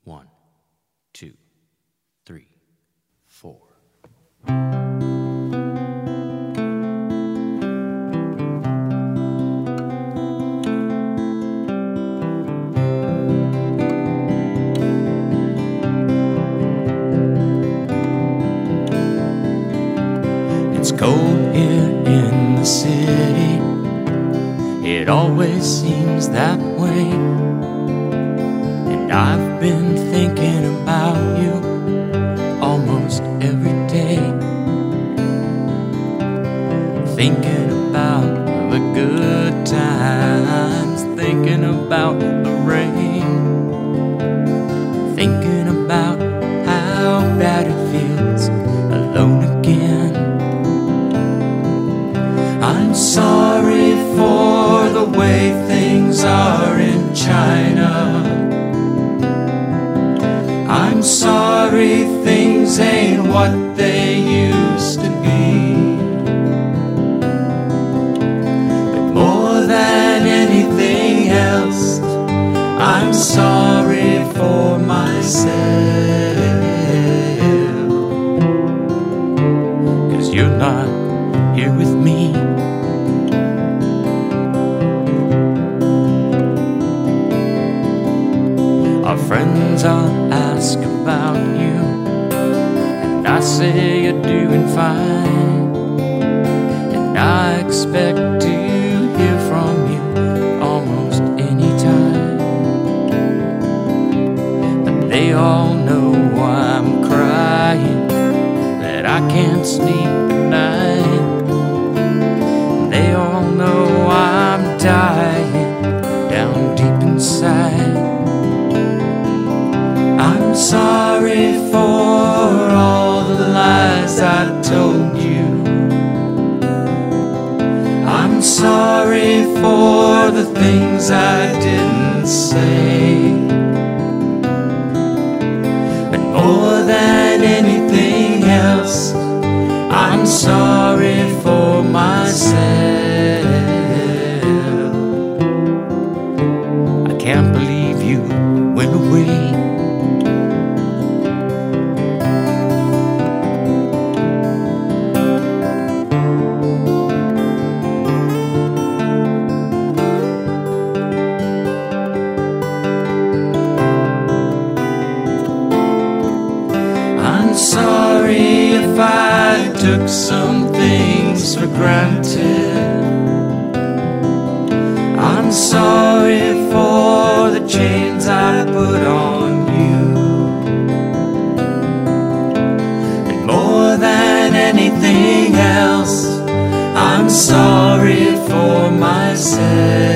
1, 2, 3, 4. It's cold here in the city. It always seems that way. And I've been thinking about you almost every day. Thinking about the good times, thinking about the rain, thinking about how bad it feels alone again. I'm sorry for the way things are in China. I'm sorry things ain't what they used to be. But more than anything else, I'm sorry for myself. 'Cause you're not here with me. Our friends all ask about you, and I say you're doing fine. And I expect to hear from you almost any time. But they all know I'm crying, that I can't sleep at night. They all know I'm dying down deep inside. I'm sorry for all the lies I told you. I'm sorry for the things I didn't say. But more than anything else, I'm sorry for myself. I can't believe you went away. I'm sorry if I took some things for granted. I'm sorry for the chains I put on you. And more than anything else, I'm sorry for myself.